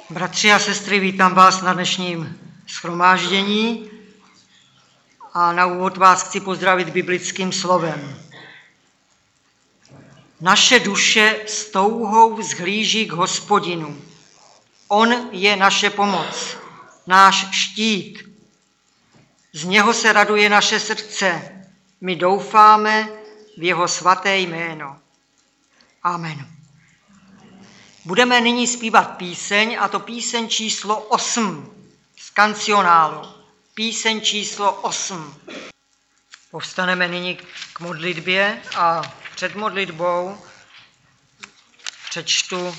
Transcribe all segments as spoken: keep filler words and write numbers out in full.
Bratři a sestry, vítám vás na dnešním shromáždění a na úvod vás chci pozdravit biblickým slovem. Naše duše s touhou vzhlíží k Hospodinu. On je naše pomoc, náš štít. Z něho se raduje naše srdce. My doufáme v jeho svaté jméno. Amen. Budeme nyní zpívat píseň, a to píseň číslo osm z kancionálu. Píseň číslo osm. Povstaneme nyní k modlitbě a před modlitbou přečtu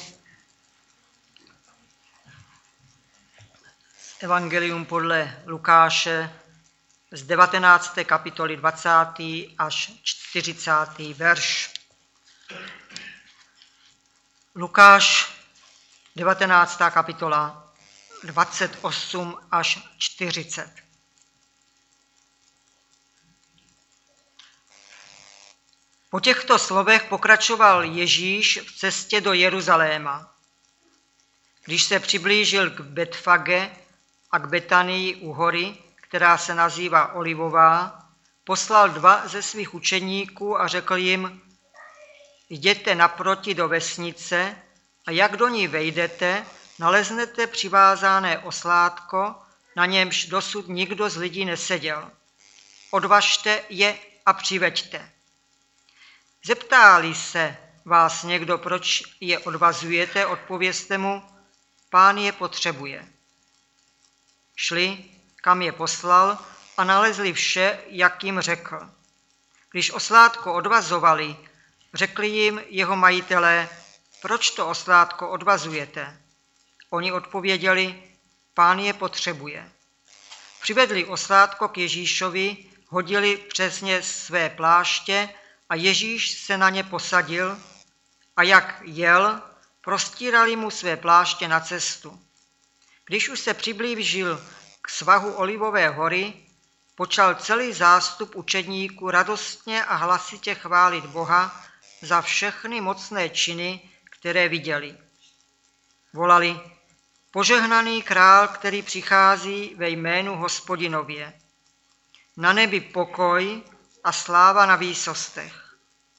Evangelium podle Lukáše z devatenácté kapitoly dvacátý až čtyřicátý verš. Lukáš, devatenáctá kapitola, dvacet osm až čtyřicet. Po těchto slovech pokračoval Ježíš v cestě do Jeruzaléma. Když se přiblížil k Betfage a k Betanii u hory, která se nazývá Olivová, poslal dva ze svých učeníků a řekl jim: Jděte naproti do vesnice a jak do ní vejdete, naleznete přivázané oslátko, na němž dosud nikdo z lidí neseděl. Odvažte je a přiveďte. Zeptá-li se vás někdo, proč je odvazujete, odpovězte mu: Pán je potřebuje. Šli, kam je poslal, a nalezli vše, jak jim řekl. Když oslátko odvazovali, řekli jim jeho majitelé: Proč to oslátko odvazujete? Oni odpověděli: Pán je potřebuje. Přivedli oslátko k Ježíšovi, hodili přes ně své pláště a Ježíš se na ně posadil, a jak jel, prostírali mu své pláště na cestu. Když už se přiblížil k svahu Olivové hory, počal celý zástup učedníků radostně a hlasitě chválit Boha za všechny mocné činy, které viděli. Volali: Požehnaný král, který přichází ve jménu Hospodinově. Na nebi pokoj a sláva na výsostech.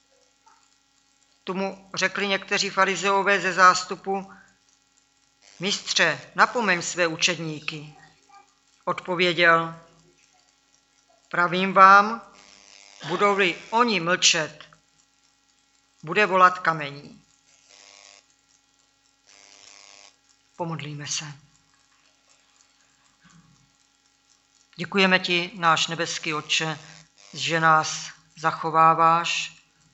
Tomu řekli někteří farizeové ze zástupu: Mistře, napomeň své učedníky. Odpověděl: Pravím vám, budou-li oni mlčet, bude volat kamení. Pomodlíme se. Děkujeme ti, náš nebeský Otče, že nás zachováváš,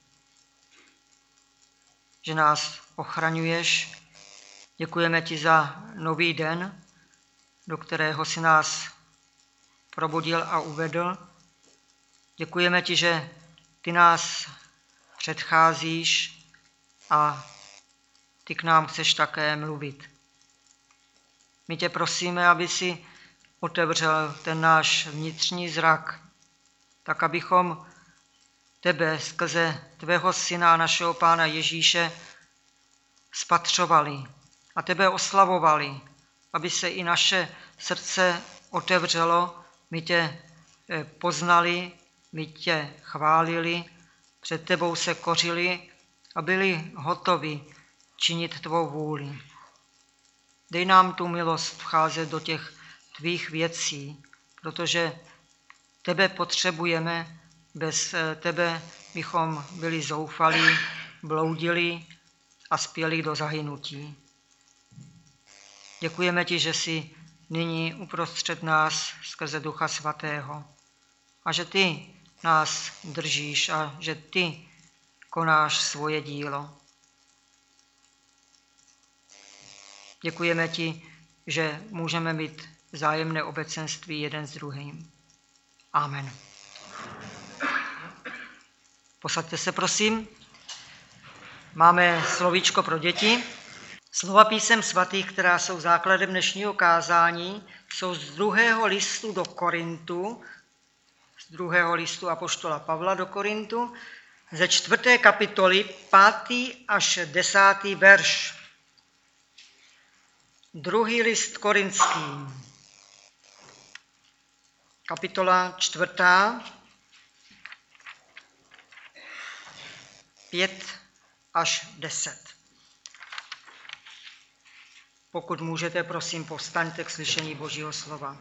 že nás ochraňuješ. Děkujeme ti za nový den, do kterého si nás probudil a uvedl. Děkujeme ti, že ty nás předcházíš a ty k nám chceš také mluvit. My tě prosíme, aby si otevřel ten náš vnitřní zrak, tak abychom tebe skrze tvého syna, našeho Pána Ježíše, spatřovali a tebe oslavovali, aby se i naše srdce otevřelo, my tě poznali, my tě chválili, před tebou se kořili a byli hotovi činit tvou vůli. Dej nám tu milost vcházet do těch tvých věcí, protože tebe potřebujeme, bez tebe bychom byli zoufalí, bloudili a spěli do zahynutí. Děkujeme ti, že jsi nyní uprostřed nás skrze Ducha Svatého a že ty nás držíš a že ty konáš svoje dílo. Děkujeme ti, že můžeme mít vzájemné obecenství jeden s druhým. Amen. Posaďte se, prosím. Máme slovíčko pro děti. Slova písem svatých, která jsou základem dnešního kázání, jsou z druhého listu do Korintu, z druhého listu apoštola Pavla do Korintu, ze čtvrté kapitoly, pátý až desátý verš. Druhý list Korinským, kapitola čtvrtá, pět až deset. Pokud můžete, prosím, povstaňte k slyšení Božího slova.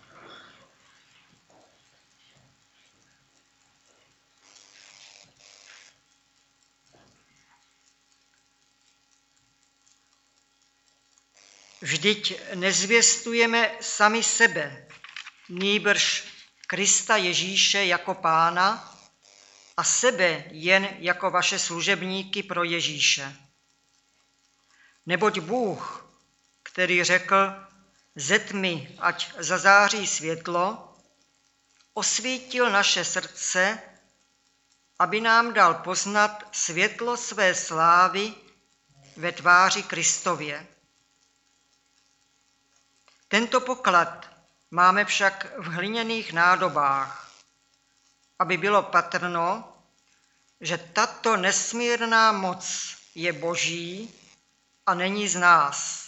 Vždyť nezvěstujeme sami sebe, nýbrž Krista Ježíše jako Pána a sebe jen jako vaše služebníky pro Ježíše. Neboť Bůh, který řekl, ze tmy ať zazáří světlo, osvítil naše srdce, aby nám dal poznat světlo své slávy ve tváři Kristově. Tento poklad máme však v hliněných nádobách, aby bylo patrno, že tato nesmírná moc je Boží a není z nás.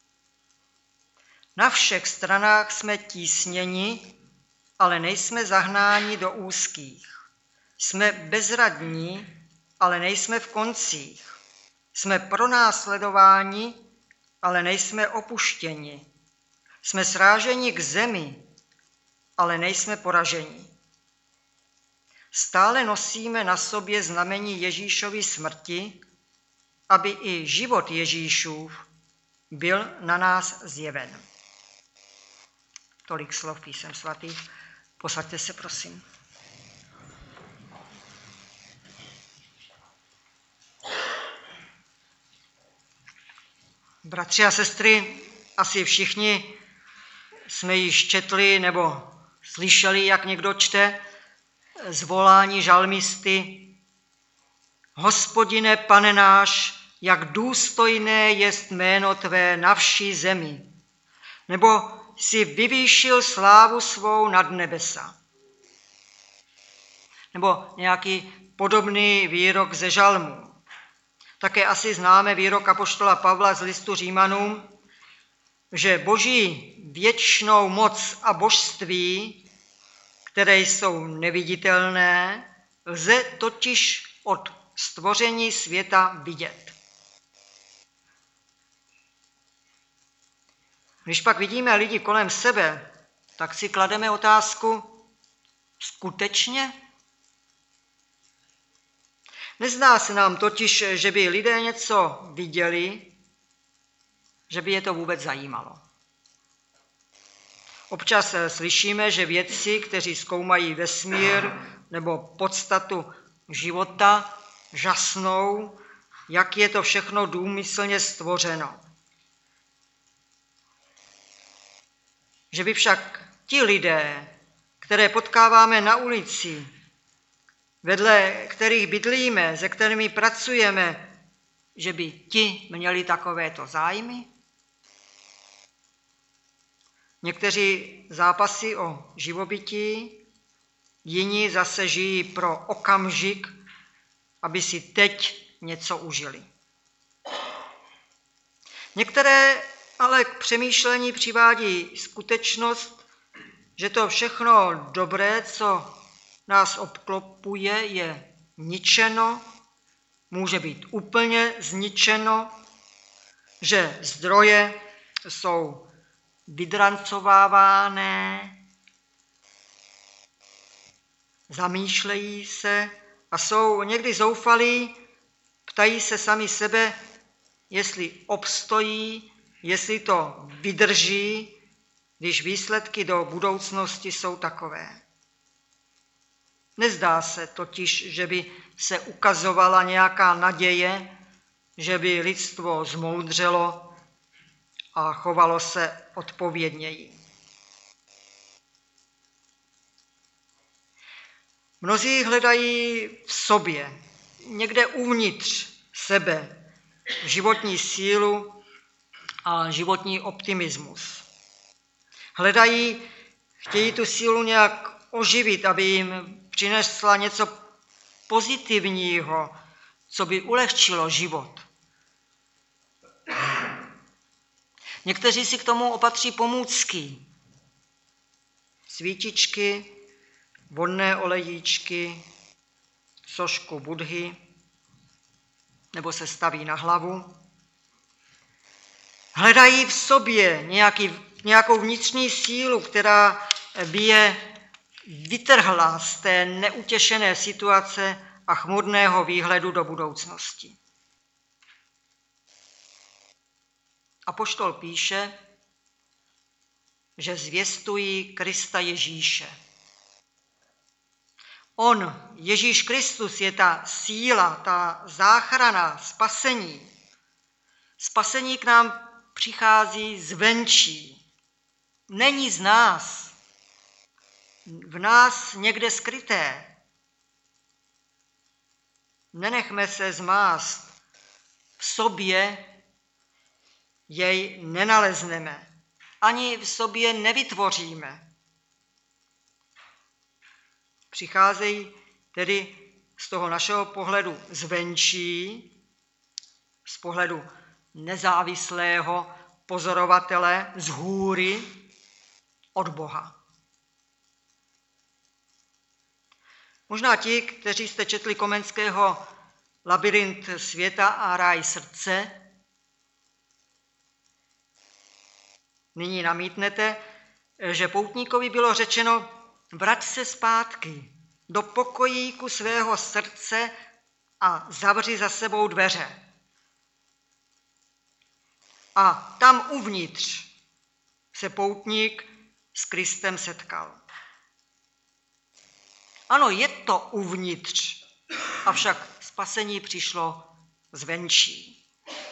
Na všech stranách jsme tísněni, ale nejsme zahnáni do úzkých. Jsme bezradní, ale nejsme v koncích. Jsme pronásledováni, ale nejsme opuštěni. Jsme sráženi k zemi, ale nejsme poraženi. Stále nosíme na sobě znamení Ježíšovy smrti, aby i život Ježíšův byl na nás zjeven. Tolik slov písem svatých. Posaďte se, prosím. Bratři a sestry, asi všichni jsme již četli nebo slyšeli, jak někdo čte zvolání žalmisty: Hospodine, Pane náš, jak důstojné jest jméno tvé na vší zemi, nebo si vyvýšil slávu svou nad nebesa. Nebo nějaký podobný výrok ze žalmů. Také asi známe výrok apoštola Pavla z listu Římanům, že Boží věčnou moc a božství, které jsou neviditelné, lze totiž od stvoření světa vidět. Když pak vidíme lidi kolem sebe, tak si klademe otázku: skutečně? Nezdá se nám totiž, že by lidé něco viděli, že by je to vůbec zajímalo. Občas slyšíme, že vědci, kteří zkoumají vesmír nebo podstatu života, žasnou, jak je to všechno důmyslně stvořeno. Že by však ti lidé, které potkáváme na ulici, vedle kterých bydlíme, se kterými pracujeme, že by ti měli takovéto zájmy? Někteří zápasí o živobytí, jiní zase žijí pro okamžik, aby si teď něco užili. Některé ale k přemýšlení přivádí skutečnost, že to všechno dobré, co nás obklopuje, je ničeno, může být úplně zničeno, že zdroje jsou vydrancovávané, zamýšlejí se a jsou někdy zoufalí, ptají se sami sebe, jestli obstojí, jestli to vydrží, když výsledky do budoucnosti jsou takové. Nezdá se totiž, že by se ukazovala nějaká naděje, že by lidstvo zmoudřelo a chovalo se odpovědněji. Mnozí hledají v sobě, někde uvnitř sebe, životní sílu a životní optimismus. Hledají, chtějí tu sílu nějak oživit, aby jim přinesla něco pozitivního, co by ulehčilo život. Někteří si k tomu opatří pomůcky. Svítičky, vodné olejíčky, sošku Budhy, nebo se staví na hlavu. Hledají v sobě nějaký, nějakou vnitřní sílu, která by je vytrhla z té neutěšené situace a chmurného výhledu do budoucnosti. Apoštol píše, že zvěstují Krista Ježíše. On, Ježíš Kristus, je ta síla, ta záchrana, spasení. Spasení k nám přichází zvenčí. Není z nás. V nás někde skryté. Nenechme se zmást. V sobě jej nenalezneme. Ani v sobě nevytvoříme. Přicházejí tedy z toho našeho pohledu zvenčí, z pohledu nezávislého pozorovatele z hůry od Boha. Možná ti, kteří jste četli Komenského Labyrint světa a ráj srdce, nyní namítnete, že poutníkovi bylo řečeno: vrať se zpátky do pokojíku svého srdce a zavři za sebou dveře. A tam uvnitř se poutník s Kristem setkal. Ano, je to uvnitř, avšak spasení přišlo zvenčí.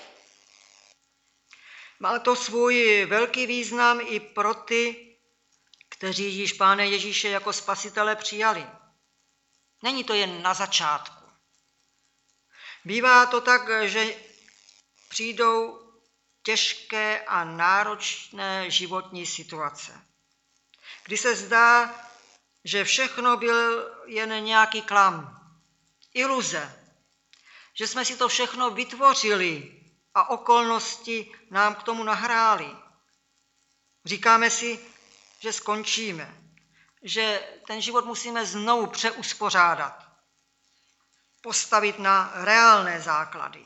Má to svůj velký význam i pro ty, kteří již Pána Ježíše jako spasitele přijali. Není to jen na začátku. Bývá to tak, že přijdou těžké a náročné životní situace, kdy se zdá, že všechno byl jen nějaký klam, iluze, že jsme si to všechno vytvořili a okolnosti nám k tomu nahrály. Říkáme si, že skončíme, že ten život musíme znovu přeuspořádat, postavit na reálné základy.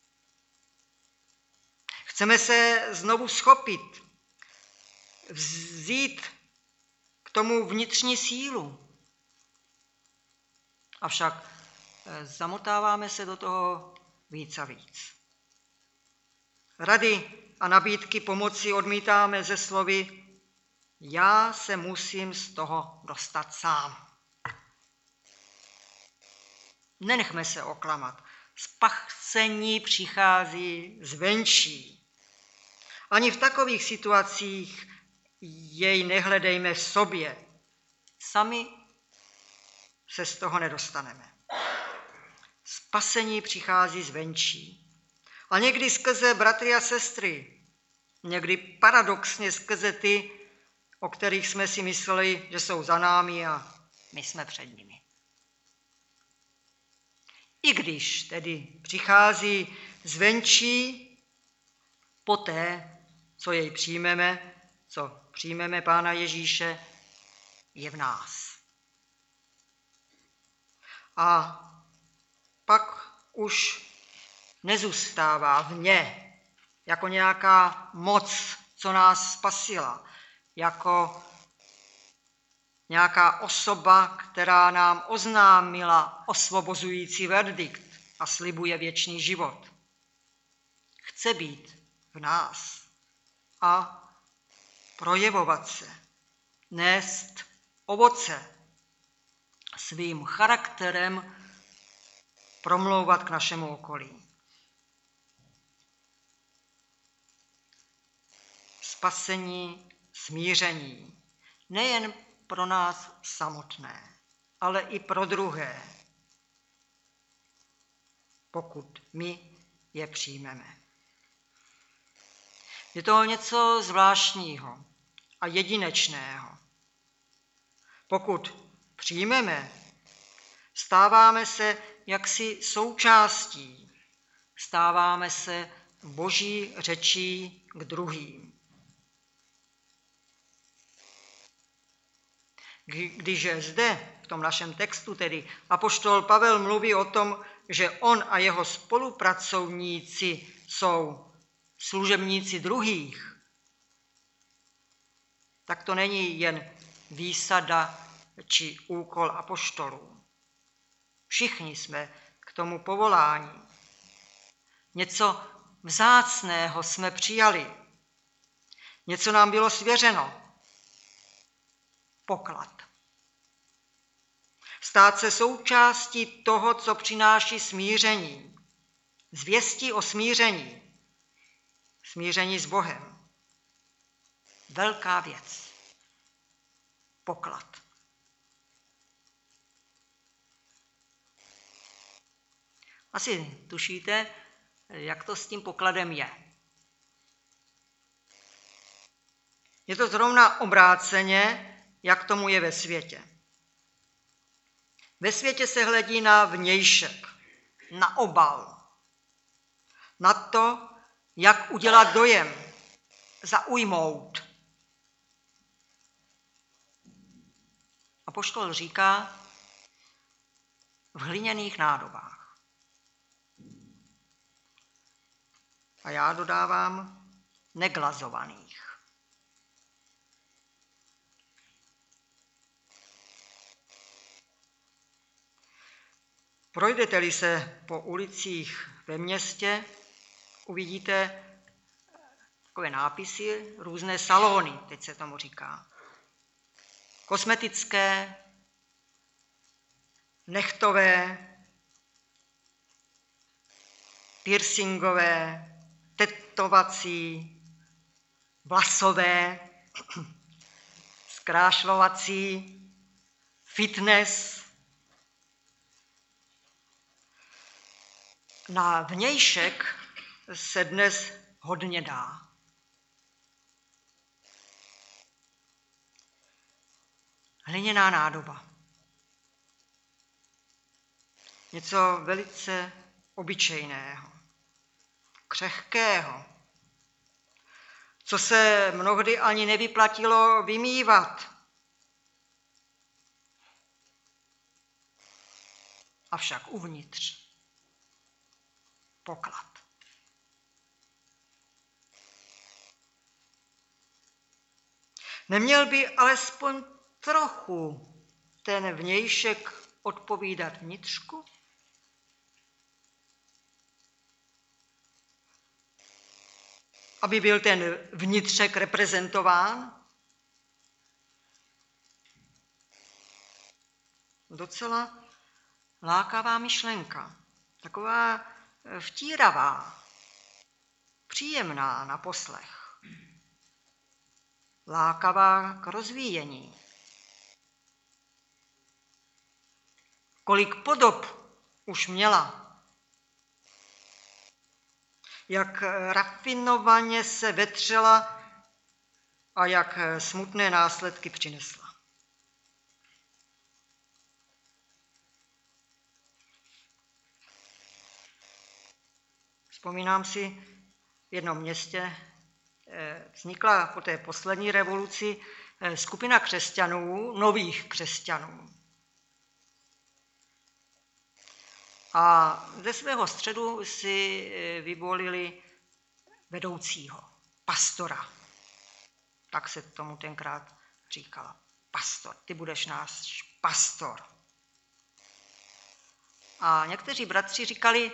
Chceme se znovu schopit, vzít k tomu vnitřní sílu. Avšak zamotáváme se do toho víc a víc. Rady a nabídky pomoci odmítáme ze slovy: já se musím z toho dostat sám. Nenechme se oklamat. Spasení přichází zvenčí. Ani v takových situacích jej nehledejme v sobě. Sami se z toho nedostaneme. Spasení přichází zvenčí. A někdy skrze bratry a sestry, někdy paradoxně skrze ty, o kterých jsme si mysleli, že jsou za námi a my jsme před nimi. I když tedy přichází zvenčí, poté, co jej přijmeme, co přijmeme Pána Ježíše, je v nás. A pak už nezůstává v ně jako nějaká moc, co nás spasila, jako nějaká osoba, která nám oznámila osvobozující verdikt a slibuje věčný život. Chce být v nás a projevovat se, nést ovoce, svým charakterem promlouvat k našemu okolí. Spasení, smíření, nejen pro nás samotné, ale i pro druhé, pokud my je přijmeme. Je to něco zvláštního a jedinečného. Pokud přijmeme, stáváme se jaksi součástí, stáváme se Boží řečí k druhým. Když zde, v tom našem textu tedy, apoštol Pavel mluví o tom, že on a jeho spolupracovníci jsou služebníci druhých, tak to není jen výsada či úkol apoštolů. Všichni jsme k tomu povoláni. Něco vzácného jsme přijali. Něco nám bylo svěřeno. Poklad. Stát se součástí toho, co přináší smíření. Zvěstí o smíření. Smíření s Bohem. Velká věc. Poklad. Asi tušíte, jak to s tím pokladem je. Je to zrovna obráceně, jak tomu je ve světě. Ve světě se hledí na vnějšek, na obal, na to, jak udělat dojem, zaujmout. Apoštol říká v hliněných nádobách. A já dodávám neglazovaných. Projdete-li se po ulicích ve městě, uvidíte takové nápisy, různé salony, teď se tomu říká. Kosmetické, nechtové, piercingové, tetovací, vlasové, zkrášlovací, fitness. Na vnějšek se dnes hodně dá. Hliněná nádoba. Něco velice obyčejného, křehkého, co se mnohdy ani nevyplatilo vymývat. Avšak uvnitř poklad. Neměl by alespoň trochu ten vnějšek odpovídat vnitřku? Aby byl ten vnitřek reprezentován? Docela lákavá myšlenka, taková vtíravá, příjemná na poslech, lákavá k rozvíjení. Kolik podob už měla, jak rafinovaně se vetřela a jak smutné následky přinesla. Vzpomínám si, v jednom městě vznikla po té poslední revoluci skupina křesťanů, nových křesťanů. A ze svého středu si vyvolili vedoucího, pastora. Tak se tomu tenkrát říkala. Pastor, ty budeš náš pastor. A někteří bratři říkali,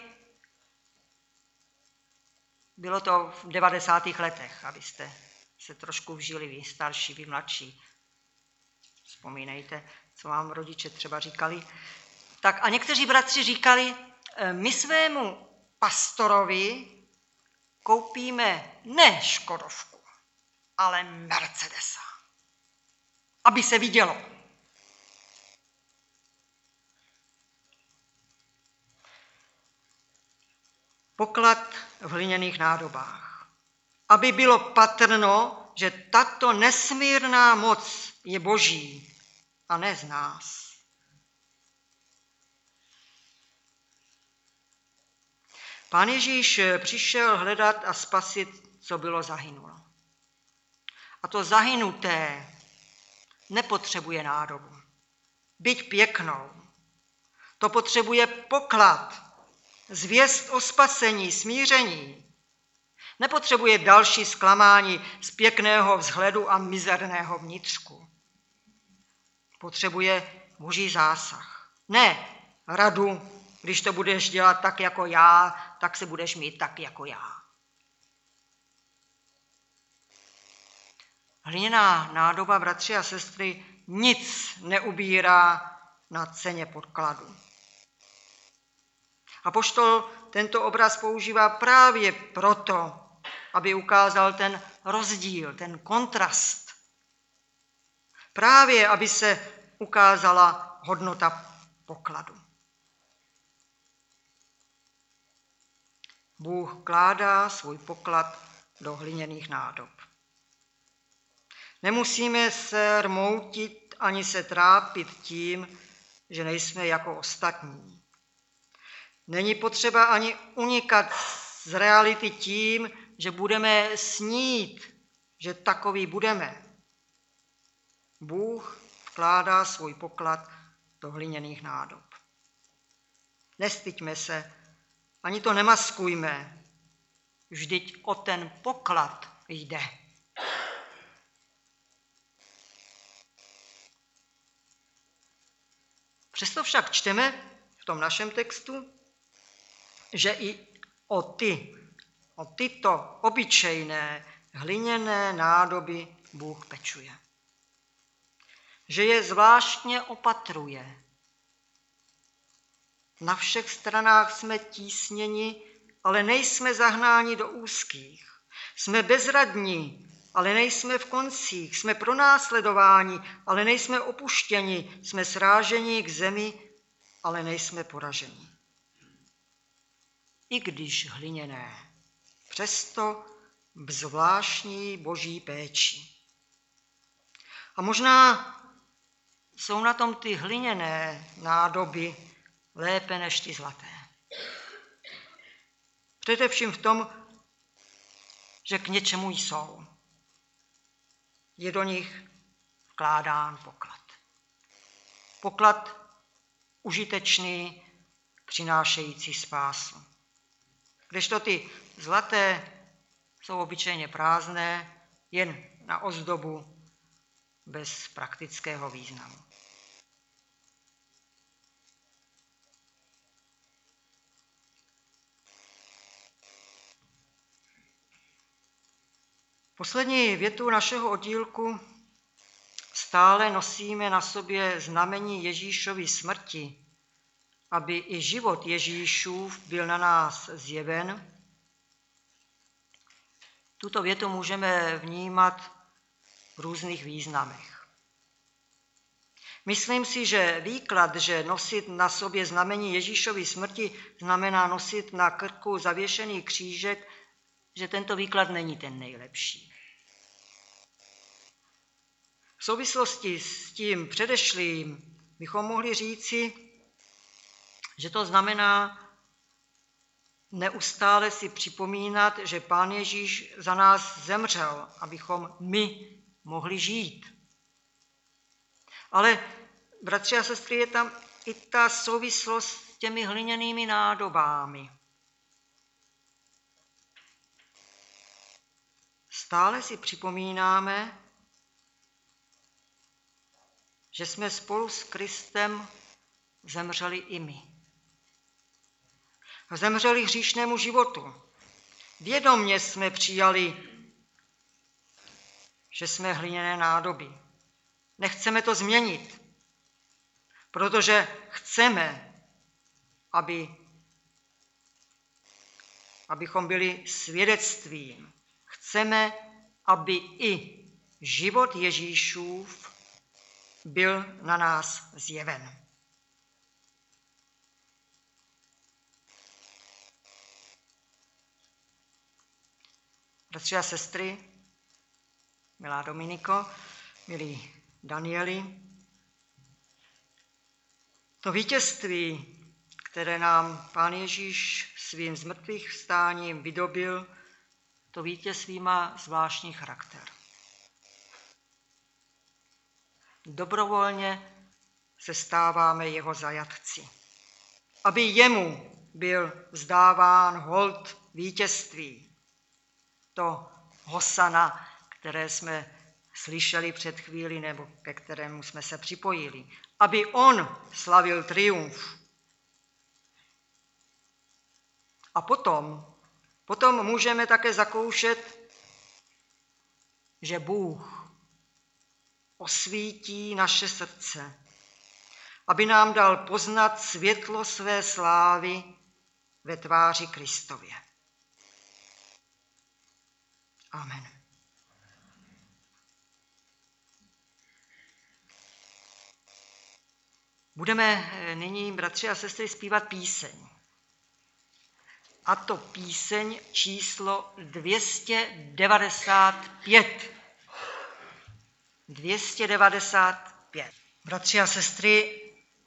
bylo to v devadesátých letech, abyste se trošku vžili, vy starší, vy mladší. Vzpomínejte, co vám rodiče třeba říkali. Tak a někteří bratři říkali, my svému pastorovi koupíme ne Škodovku, ale Mercedesa, aby se vidělo. Poklad v hliněných nádobách, aby bylo patrno, že tato nesmírná moc je boží a ne z nás. Pán Ježíš přišel hledat a spasit, co bylo zahynulo. A to zahynuté nepotřebuje nádobu, byť pěknou. To potřebuje poklad, zvěst o spasení, smíření. Nepotřebuje další zklamání z pěkného vzhledu a mizerného vnitřku. Potřebuje boží zásah. Ne radu, když to budeš dělat tak jako já, tak se budeš mít tak jako já. Hliněná nádoba, bratři a sestry, nic neubírá na ceně podkladu. Apoštol tento obraz používá právě proto, aby ukázal ten rozdíl, ten kontrast. Právě, aby se ukázala hodnota pokladu. Bůh kládá svůj poklad do hliněných nádob. Nemusíme se rmoutit ani se trápit tím, že nejsme jako ostatní. Není potřeba ani unikat z reality tím, že budeme snít, že takový budeme. Bůh vkládá svůj poklad do hliněných nádob. Nestyďme se, ani to nemaskujme. Vždyť o ten poklad jde. Přesto však čteme v tom našem textu, že i o ty, o tyto obyčejné hliněné nádoby Bůh pečuje. Že je zvláštně opatruje. Na všech stranách jsme tísněni, ale nejsme zahnáni do úzkých. Jsme bezradní, ale nejsme v koncích. Jsme pronásledováni, ale nejsme opuštěni. Jsme sráženi k zemi, ale nejsme poraženi. I když hliněné, přesto v zvláštní boží péči. A možná jsou na tom ty hliněné nádoby lépe než ty zlaté. Především v tom, že k něčemu jsou. Je do nich vkládán poklad. Poklad užitečný, přinášející spásu. Kdežto ty zlaté jsou obyčejně prázdné, jen na ozdobu, bez praktického významu. Poslední větu našeho oddílku: stále nosíme na sobě znamení Ježíšovy smrti, aby i život Ježíšův byl na nás zjeven. Tuto větu můžeme vnímat v různých významech. Myslím si, že výklad, že nosit na sobě znamení Ježíšovy smrti znamená nosit na krku zavěšený křížek, že tento výklad není ten nejlepší. V souvislosti s tím předešlým bychom mohli říci, že to znamená neustále si připomínat, že Pán Ježíš za nás zemřel, abychom my mohli žít. Ale, bratři a sestry, je tam i ta souvislost s těmi hliněnými nádobami. Stále si připomínáme, že jsme spolu s Kristem zemřeli i my. Zemřeli hříšnému životu. Vědomně jsme přijali, že jsme hliněné nádoby. Nechceme to změnit, protože chceme, aby, abychom byli svědectvím. Chceme, aby i život Ježíšův byl na nás zjeven. Bratři a sestry, milá Dominiko, milí Danieli, to vítězství, které nám Pán Ježíš svým zmrtvých vstáním vydobil, to vítězství má zvláštní charakter. dobrovolně se stáváme jeho zajatci. Aby jemu byl vzdáván hold vítězství. To hosana, které jsme slyšeli před chvíli, nebo ke kterému jsme se připojili. Aby on slavil triumf. A potom, potom můžeme také zakoušet, že Bůh osvítí naše srdce, aby nám dal poznat světlo své slávy ve tváři Kristově. Amen. Budeme nyní, bratři a sestry, zpívat píseň. A to píseň číslo dvě stě devadesát pět. dvě stě devadesát pět. Bratři a sestry,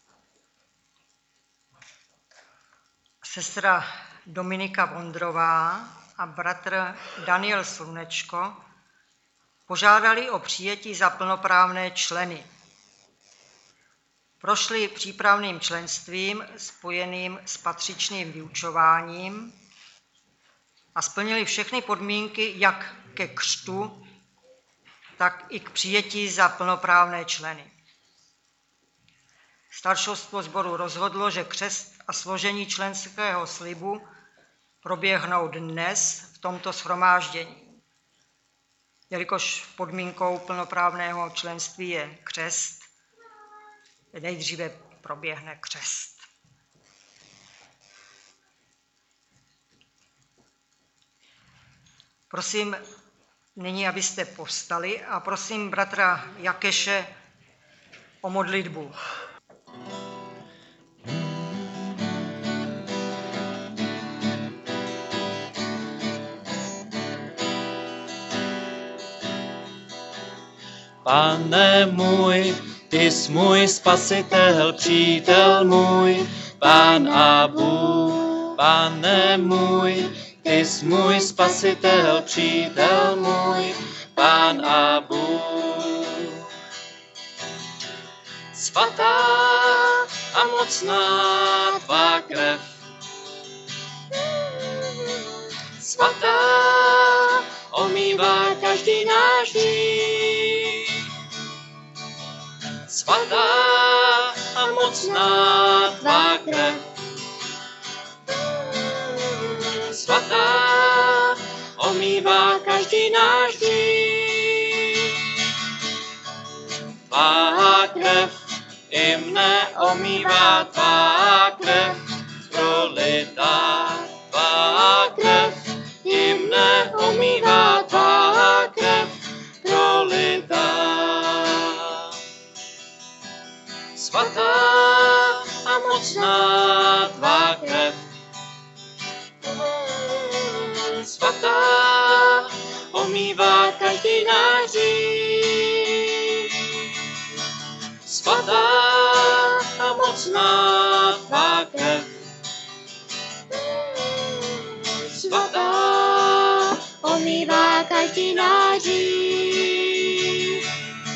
sestra Dominika Vondrová a bratr Daniel Slunečko požádali o přijetí za plnoprávné členy. Prošli přípravným členstvím spojeným s patřičným vyučováním a splnili všechny podmínky jak ke křtu, tak i k přijetí za plnoprávné členy. Staršostvo sboru rozhodlo, že křest a složení členského slibu proběhnou dnes v tomto shromáždění. Jelikož podmínkou plnoprávného členství je křest, nejdříve proběhne křest. Prosím nyní, abyste povstali a prosím bratra Jakeše o modlitbu. Pane můj, ty jsi můj spasitel, přítel můj, Pán a Bůh. Pane můj, ty jsi můj spasitel, přítel můj, Pán a Bůh. Svatá a mocná tvá krev, svatá omývá každý náš hřích. Svatá a mocná tvá krev, svatá omývá každý náš hřích. Tvá krev i mne omývá, tvá krev prolitá, tvá krev i mne omývá, tvá krev prolitá. Svatá a mocná tvá krev, svatá omývá každý náš hřích. Svatá a mocná tvá krev, svatá omývá každý náš hřích.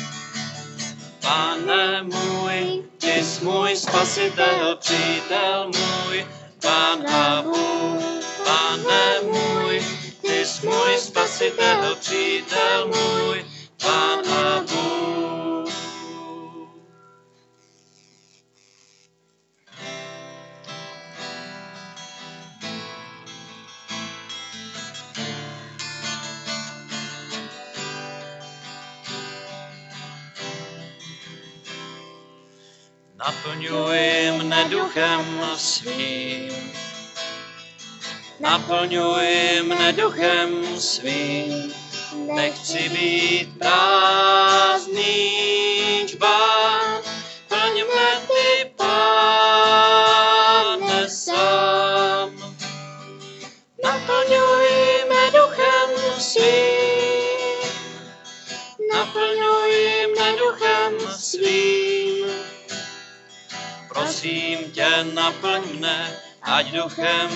Pane můj, ty jsi můj spasitel, přítel můj, Pán a Bůh. Pane můj, ty jsi můj spasitel, přítel můj, Pán a Bůh. Naplňuj mne duchem svým, naplňuj mne duchem svým, nechci být prázdný čbán, plň mne ty, Páne, sám. Naplňuj mne duchem svým, naplňuj mne duchem svým, prosím tě, naplň mne, ať duchem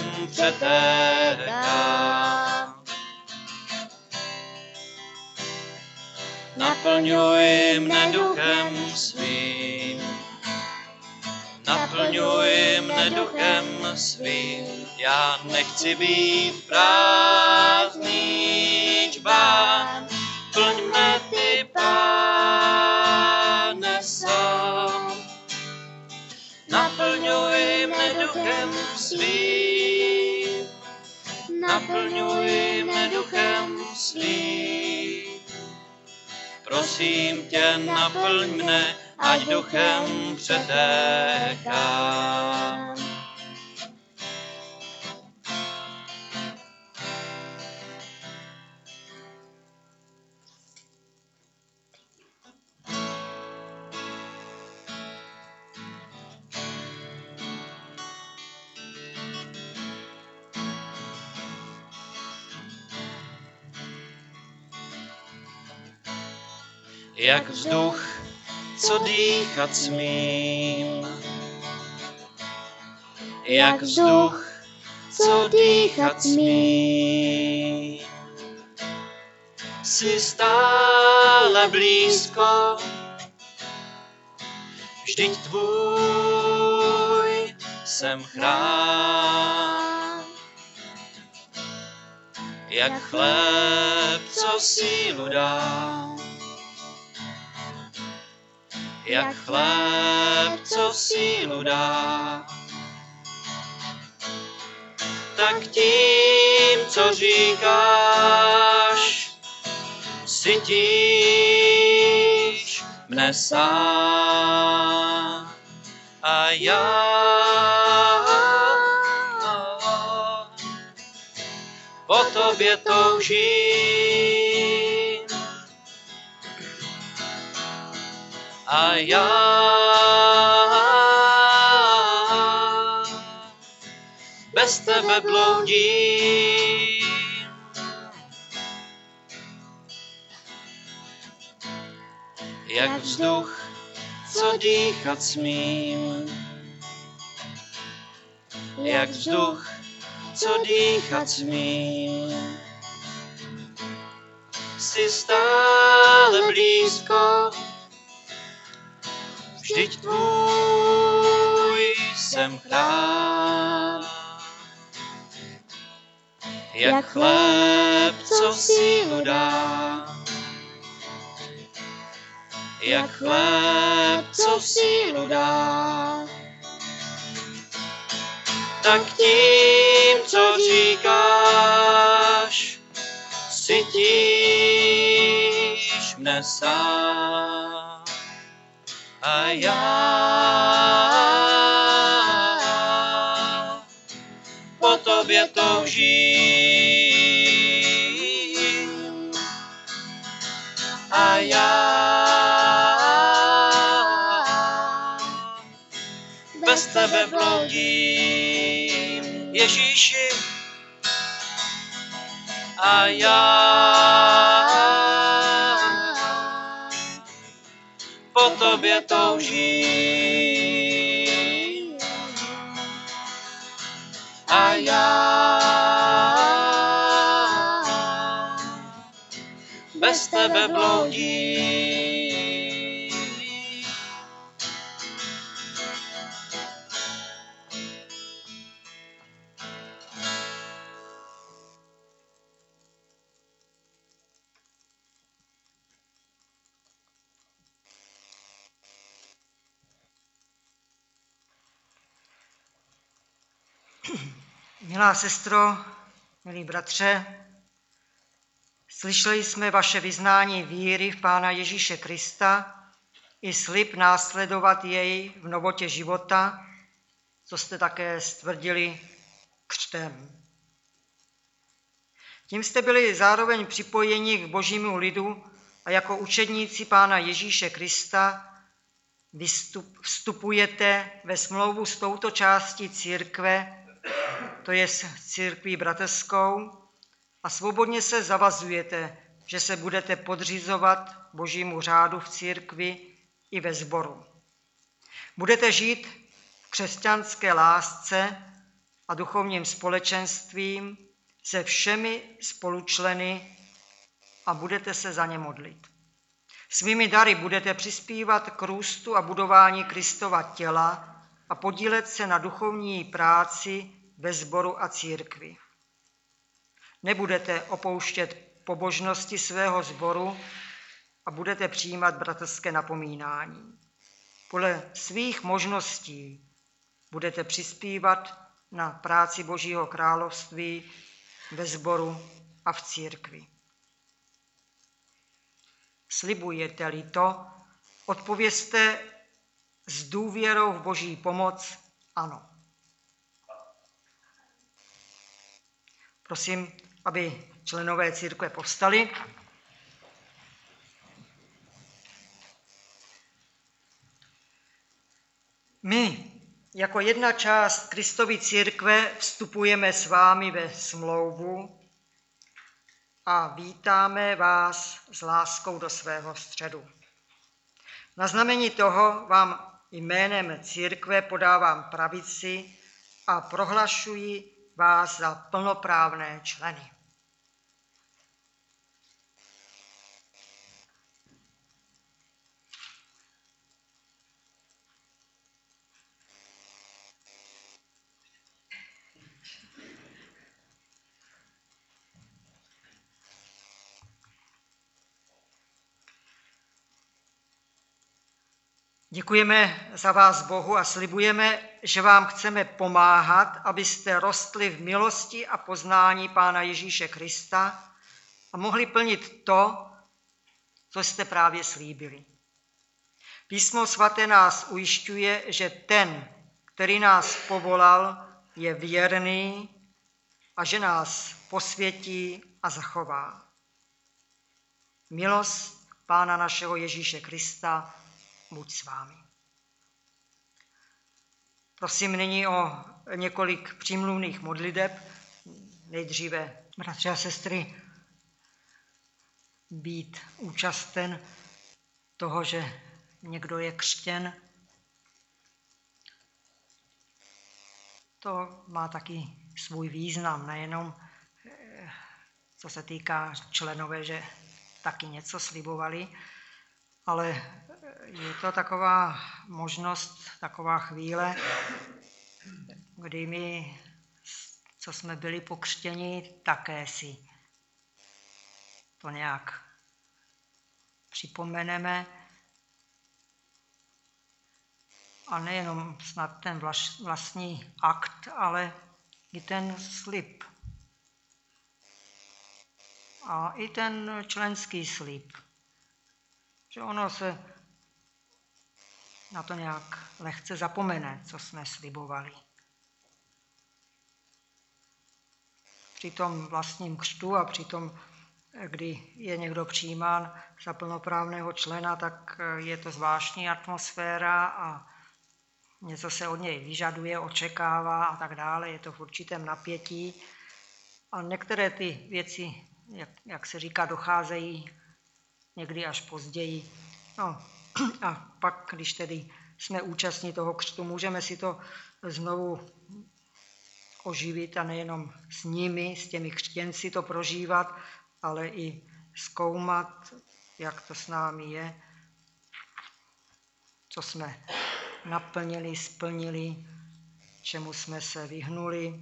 přetéká. Naplňuj mne duchem svým, naplňuj mne duchem svým. Já nechci být prázdný čbán, plň mne ty, Páne, sám. Naplňuj mne duchem svým, naplňuj mne duchem svým. Prosím tě, naplň mne, ať duchem přetékám. Jak vzduch, co dýchat smím. Jak vzduch, co dýchat smím. Jsi stále blízko, vždyť tvůj jsem chrám. Jak chléb, co sílu dá. Jak chléb, co sílu dá. Tak tím, co říkáš, sytíš mne sám. A já po tobě toužím. A já bez tebe bloudím. Jak vzduch, co dýchat smím. Jak vzduch, co dýchat smím. Jsi stále blízko, vždyť tvůj jsem chrám. Jak chléb, co sílu dá. Jak chléb, co sílu dá. Tak tím, co říkáš, sytíš mne sám. A já po tobě toužím. A já bez tebe bloudím, Ježíši. A já po tobě toužím. A já bez tebe bloudím. Milá sestro, milí bratře, slyšeli jsme vaše vyznání víry v Pána Ježíše Krista i slib následovat jej v novotě života, co jste také stvrdili křtem. Tím jste byli zároveň připojeni k božímu lidu a jako učedníci Pána Ježíše Krista vystup, vstupujete ve smlouvu s touto částí církve, to je s církví bratrskou, a svobodně se zavazujete, že se budete podřizovat božímu řádu v církvi i ve sboru. Budete žít v křesťanské lásce a duchovním společenstvím se všemi spolučleny a budete se za ně modlit. Svými dary budete přispívat k růstu a budování Kristova těla a podílet se na duchovní práci ve sboru a církvi. Nebudete opouštět pobožnosti svého sboru a budete přijímat bratrské napomínání. Podle svých možností budete přispívat na práci Božího království ve sboru a v církvi. Slibujete-li to, odpovězte s důvěrou v Boží pomoc ano. Prosím, aby členové církve povstali. My, jako jedna část Kristovy církve, vstupujeme s vámi ve smlouvu a vítáme vás s láskou do svého středu. Na znamení toho vám jménem církve podávám pravici a prohlašuji vás za plnoprávné členy. Děkujeme za vás Bohu a slibujeme, že vám chceme pomáhat, abyste rostli v milosti a poznání Pána Ježíše Krista a mohli plnit to, co jste právě slíbili. Písmo svaté nás ujišťuje, že ten, který nás povolal, je věrný a že nás posvětí a zachová. Milost Pána našeho Ježíše Krista buď s vámi. Prosím nyní o několik přímluvných modliteb. Nejdříve, bratři a sestry, být účasten toho, že někdo je křtěn. To má taky svůj význam, nejenom co se týká členové, že taky něco slibovali, ale je to taková možnost, taková chvíle, kdy my, co jsme byli pokřtěni, také si to nějak připomeneme. A nejenom snad ten vlastní akt, ale i ten slib. A i ten členský slib. Že ono se na to nějak lehce zapomene, co jsme slibovali. Při tom vlastním křtu a při tom, kdy je někdo přijímán za plnoprávného člena, tak je to zvláštní atmosféra a něco se od něj vyžaduje, očekává a tak dále. Je to v určitém napětí. A některé ty věci, jak, jak se říká, docházejí někdy až později. No, a pak, když tedy jsme účastní toho křtu, můžeme si to znovu oživit a nejenom s nimi, s těmi křtěnci to prožívat, ale i zkoumat, jak to s námi je, co jsme naplnili, splnili, čemu jsme se vyhnuli.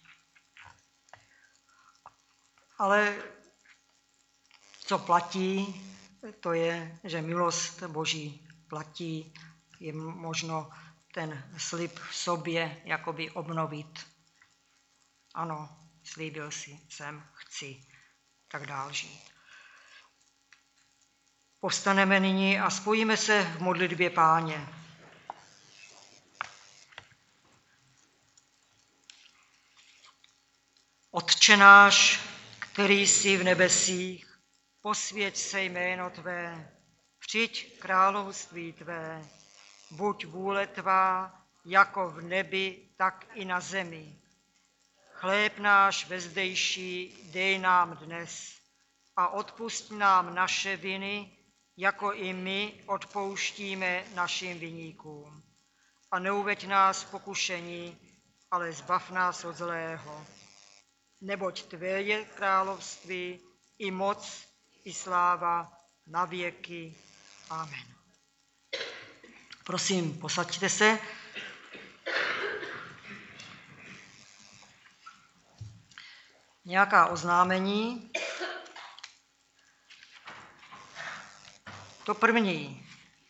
Ale co platí, to je, že milost Boží platí, je možno ten slib v sobě jakoby obnovit. Ano, slíbil si, jsem, chci, tak dál žít. Povstaneme nyní a spojíme se v modlitbě Páně. Otče náš, který jsi v nebesích, posvěť se jméno tvé, přijď království tvé, buď vůle tvá, jako v nebi, tak i na zemi. Chléb náš vezdejší dej nám dnes a odpusť nám naše viny, jako i my odpouštíme našim viníkům. A neuveď nás v pokušení, ale zbav nás od zlého. Neboť tvé je království, i moc, i sláva na věky. Amen. Prosím, posaďte se. Nějaká oznámení. To první,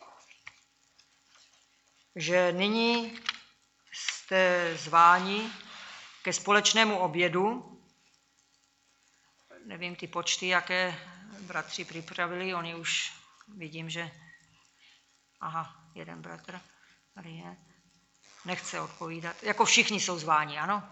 že nyní jste zváni ke společnému obědu. Nevím ty počty, jaké bratři připravili, oni už vidím, že aha, jeden bratr tady je, nechce odpovídat. Jako všichni jsou zváni, ano?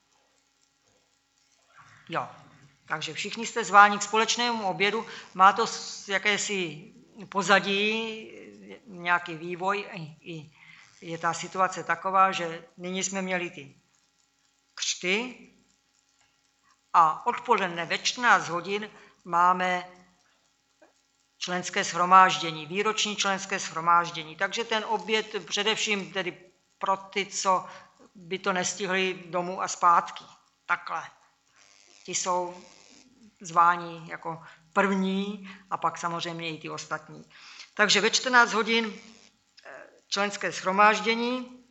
Jo, takže všichni jste zváni k společnému obědu. Má to jakési pozadí, nějaký vývoj, i je ta situace taková, že nyní jsme měli ty křty a odpoledne ve čtrnáct hodin máme členské shromáždění, výroční členské shromáždění. Takže ten oběd především tedy pro ty, co by to nestihli domů a zpátky. Takhle. Ti jsou zváni jako první a pak samozřejmě i ty ostatní. Takže ve čtrnáct hodin členské shromáždění.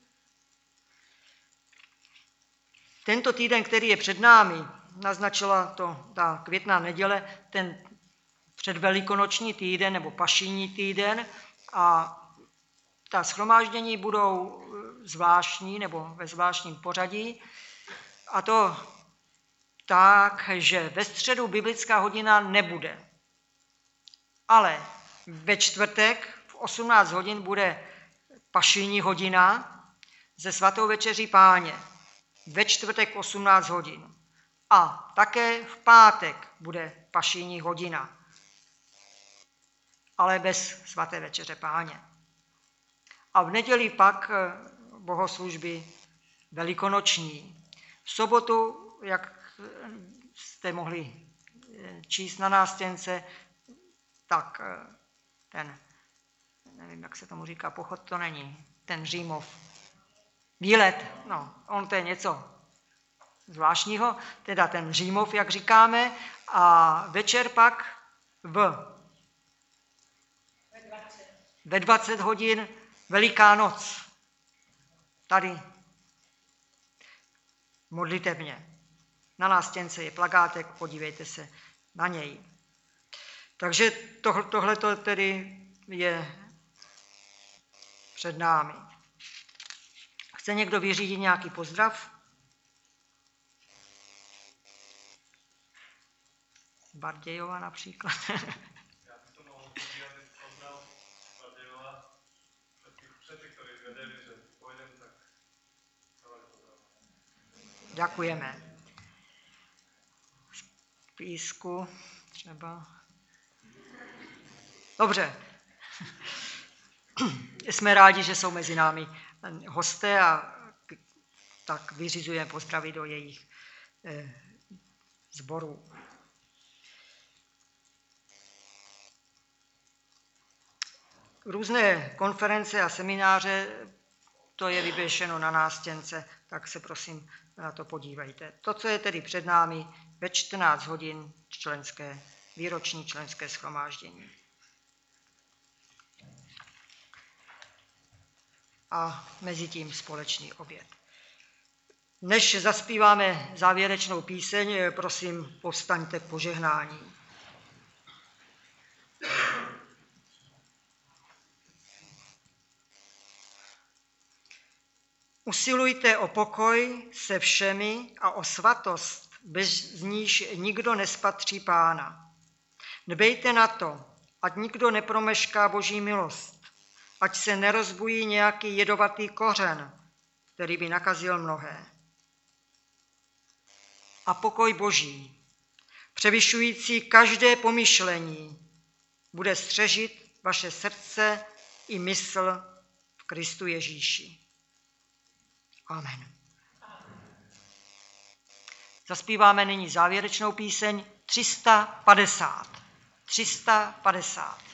Tento týden, který je před námi, naznačila to ta květná neděle, ten předvelikonoční týden nebo pašijní týden a ta shromáždění budou zvláštní nebo ve zvláštním pořadí a to tak, že ve středu biblická hodina nebude, ale ve čtvrtek v osmnáct hodin bude pašijní hodina ze svatou večeří Páně. Ve čtvrtek osmnáct hodin. A také v pátek bude pašijní hodina, ale bez svaté večeře Páně. A v neděli pak bohoslužby velikonoční. V sobotu, jak jste mohli číst na nástěnce, tak ten, nevím, jak se tomu říká, pochod to není, ten Římov, výlet, no, on to je něco zvláštního, teda ten Římov, jak říkáme, a večer pak v ve dvacet hodin Veliká noc. Tady modlitebně. Na nástěnce je plakátek, podívejte se na něj. Takže tohle to tedy je před námi. Chce někdo vyřídit nějaký pozdrav? Bardějova například. Já bych to mohl podívat, pozdrav Bardějova, před ty, který věděli, že pojedeme, tak děkujeme. V Písku třeba. Dobře. Jsme rádi, že jsou mezi námi hosté a tak vyřizujeme pozdravy do jejich eh, sborů. Různé konference a semináře, to je vyběšeno na nástěnce, tak se prosím na to podívejte. To, co je tedy před námi, ve čtrnáct hodin členské, výroční členské shromáždění. A mezi tím společný oběd. Než zaspíváme závěrečnou píseň, prosím, povstaňte k požehnání. Usilujte o pokoj se všemi a o svatost, bez níž nikdo nespatří Pána. Dbejte na to, ať nikdo nepromešká Boží milost, ať se nerozbují nějaký jedovatý kořen, který by nakazil mnohé. A pokoj Boží, převyšující každé pomyšlení, bude střežit vaše srdce i mysl v Kristu Ježíši. Amen. Zaspíváme nyní závěrečnou píseň tři sta padesát. tři sta padesát.